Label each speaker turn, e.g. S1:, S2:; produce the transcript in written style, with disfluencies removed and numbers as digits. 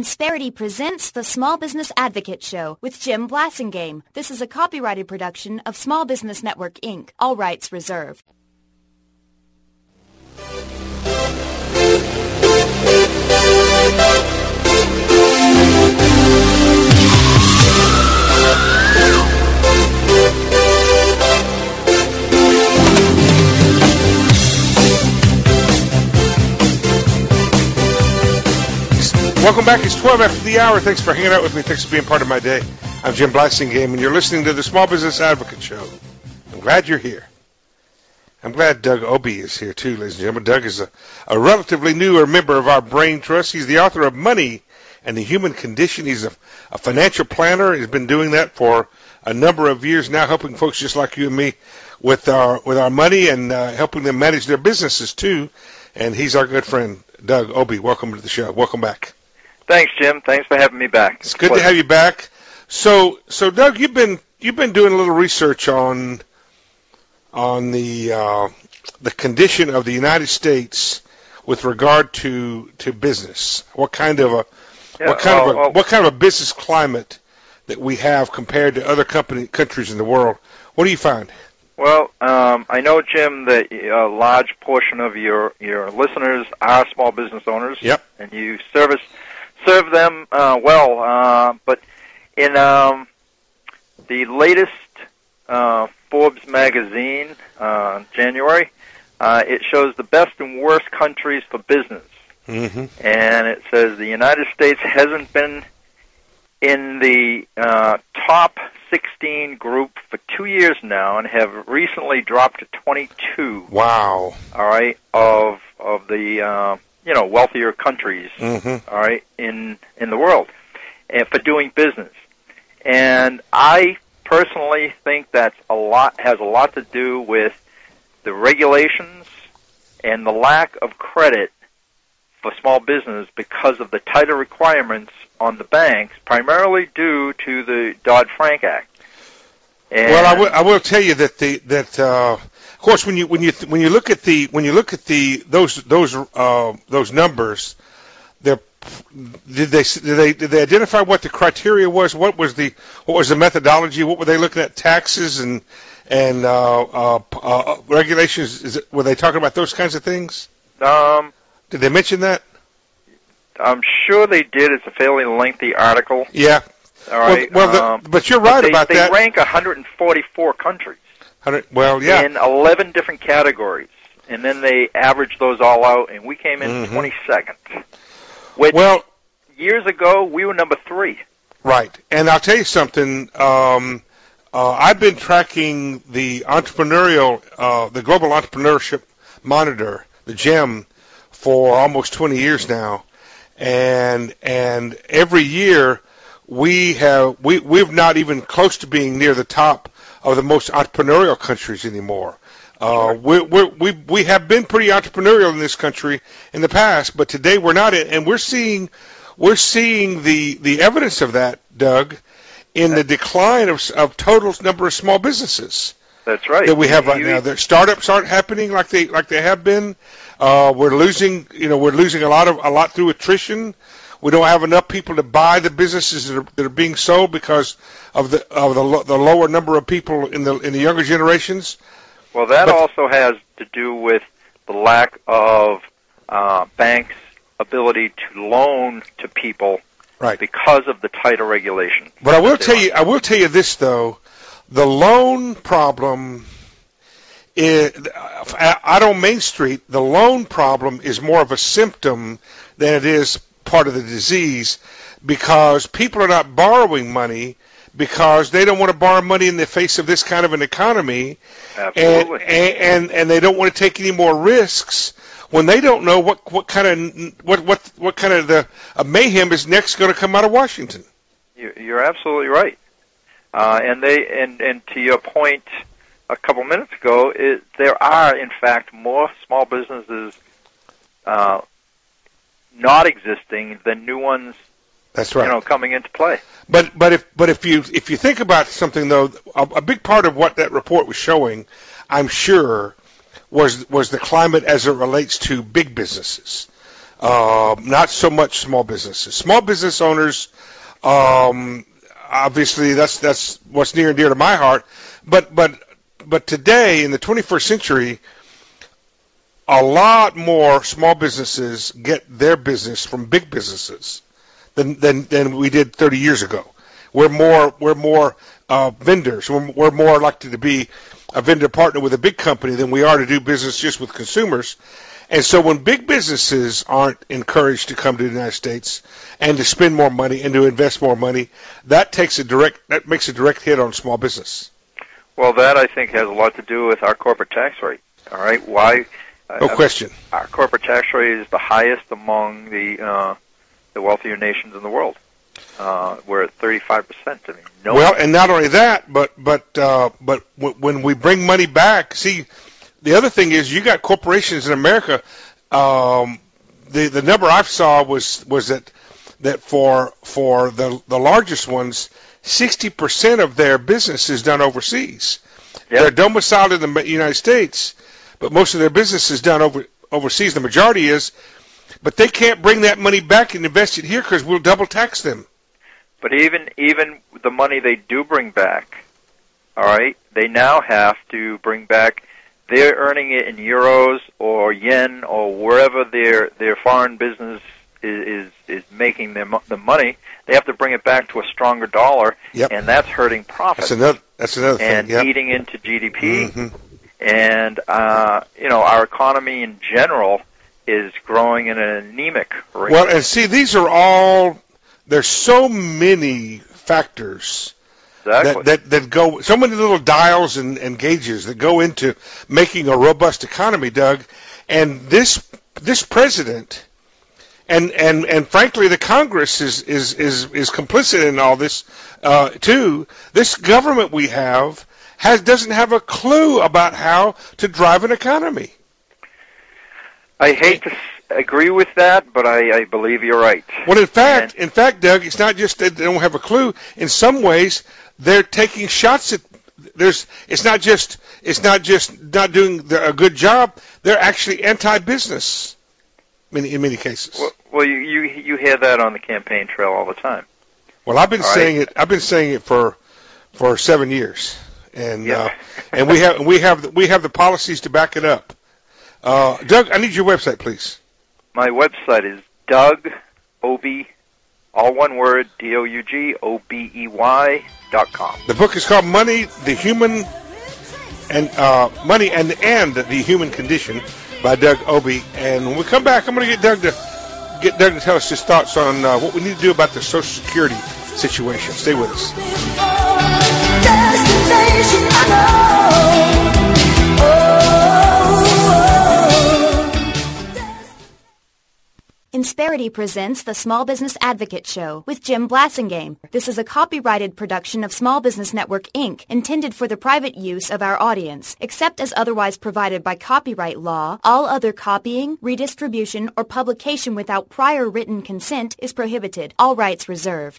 S1: Insperity presents the Small Business Advocate Show with Jim Blasingame. This is a copyrighted production of Small Business Network, Inc. All rights reserved.
S2: Welcome back. It's 12 after the hour. Thanks for hanging out with me. Thanks for being part of my day. I'm Jim Blasingame, and you're listening to the Small Business Advocate Show. I'm glad you're here. I'm glad Doug Obie is here, too, ladies and gentlemen. Doug is a relatively newer member of our Brain Trust. He's the author of Money and the Human Condition. He's a financial planner. He's been doing that for a number of years now, helping folks just like you and me with our money and helping them manage their businesses, too. And he's our good friend, Doug Obie. Welcome to the show. Welcome back.
S3: Thanks, Jim. Thanks for having me back.
S2: It's good to have you back. So Doug, you've been doing a little research on the condition of the United States with regard to business. What kind of a business climate that we have compared to other countries in the world? What do you find?
S3: Well, I know, Jim, that a large portion of your listeners are small business owners.
S2: Yep.
S3: And you serve them well. But in the latest Forbes magazine, January, it shows the best and worst countries for business.
S2: Mm-hmm.
S3: And it says the United States hasn't been in the top 16 group for 2 years now, and have recently dropped to 22.
S2: Wow!
S3: All right, of the wealthier countries.
S2: Mm-hmm.
S3: All right, in the world, and for doing business. And I personally think has a lot to do with the regulations and the lack of credit for small business because of the tighter requirements on the banks, primarily due to the Dodd-Frank Act. And
S2: well, I will tell you that of course when you look at those numbers, did they identify what the criteria was? What was the methodology? What were they looking at? Taxes and regulations? Were they talking about those kinds of things? Did they mention that?
S3: I'm sure they did. It's a fairly lengthy article.
S2: Yeah.
S3: All right.
S2: But you're right about that.
S3: They rank 144 countries.
S2: Well, yeah.
S3: In 11 different categories, and then they average those all out, and we came in 22nd. Which, years ago, we were number 3.
S2: Right. And I'll tell you something. I've been tracking the the Global Entrepreneurship Monitor, the GEM, for almost 20 years now. And every year we're not even close to being near the top of the most entrepreneurial countries anymore. We have been pretty entrepreneurial in this country in the past, but today we're not. And we're seeing the evidence of that, Doug, in the decline of total number of small businesses.
S3: That's right.
S2: That we have right now. The startups aren't happening like they have been. We're losing a lot through attrition. We don't have enough people to buy the businesses that are being sold because of the lower number of people in the younger generations.
S3: Well, that also has to do with the lack of banks' ability to loan to people,
S2: right, because
S3: of the tighter regulation.
S2: But I will tell you this though, the loan problem out on Main Street, the loan problem is more of a symptom than it is part of the disease, because people are not borrowing money because they don't want to borrow money in the face of this kind of an economy.
S3: Absolutely.
S2: And they don't want to take any more risks when they don't know what kind of the mayhem is next going to come out of Washington.
S3: You're absolutely right. And to your point a couple minutes ago, there are in fact more small businesses not existing than new ones.
S2: That's right.
S3: Coming into play.
S2: But if you think about something though, a big part of what that report was showing, I'm sure, was the climate as it relates to big businesses. not so much small businesses. Small business owners, obviously, that's what's near and dear to my heart. But today, in the 21st century, a lot more small businesses get their business from big businesses than we did 30 years ago. We're more vendors. We're more likely to be a vendor partner with a big company than we are to do business just with consumers. And so when big businesses aren't encouraged to come to the United States and to spend more money and to invest more money, that makes a direct hit on small business.
S3: Well, that I think has a lot to do with our corporate tax rate. All right, why?
S2: No question.
S3: Our corporate tax rate is the highest among the wealthier nations in the world. We're at 35%. I mean,
S2: well, and not only that, but when we bring money back, see, the other thing is you got corporations in America. The number I saw was that for the largest ones, 60% of their business is done overseas. Yep. They're domiciled in the United States, but most of their business is done overseas. The majority is, but they can't bring that money back and invest it here because we'll double tax them.
S3: But even the money they do bring back, all right, they now have to bring back. They're earning it in euros or yen or wherever their foreign business is making the money. They have to bring it back to a stronger dollar,
S2: yep.
S3: And that's hurting profits.
S2: That's another thing.
S3: And
S2: yep.
S3: eating into GDP. Mm-hmm. And our economy in general is growing in an anemic rate.
S2: Well, and see, these are all. There's so many factors.
S3: Exactly.
S2: That go, so many little dials and gauges that go into making a robust economy, Doug. And this president and frankly the Congress is complicit in all this too. This government we have doesn't have a clue about how to drive an economy.
S3: I hate to agree with that, but I believe you're right.
S2: Well, in fact, Doug, it's not just that they don't have a clue. In some ways, they're taking shots at. It's not just not doing a good job. They're actually anti-business. In many cases.
S3: Well, you hear that on the campaign trail all the time.
S2: Well, I've been saying it. I've been saying it for 7 years, and
S3: yeah.
S2: And we have the policies to back it up. Doug, I need your website, please.
S3: My website is Doug Obey, all one word, DOUGOBEY.com.
S2: The book is called Money, the Human and Money and the Human Condition by Doug Obey. And when we come back, I'm going to get Doug to tell us his thoughts on what we need to do about the Social Security situation. Stay with us.
S1: Insperity presents the Small Business Advocate Show with Jim Blasingame. This is a copyrighted production of Small Business Network, Inc., intended for the private use of our audience. Except as otherwise provided by copyright law, all other copying, redistribution, or publication without prior written consent is prohibited. All rights reserved.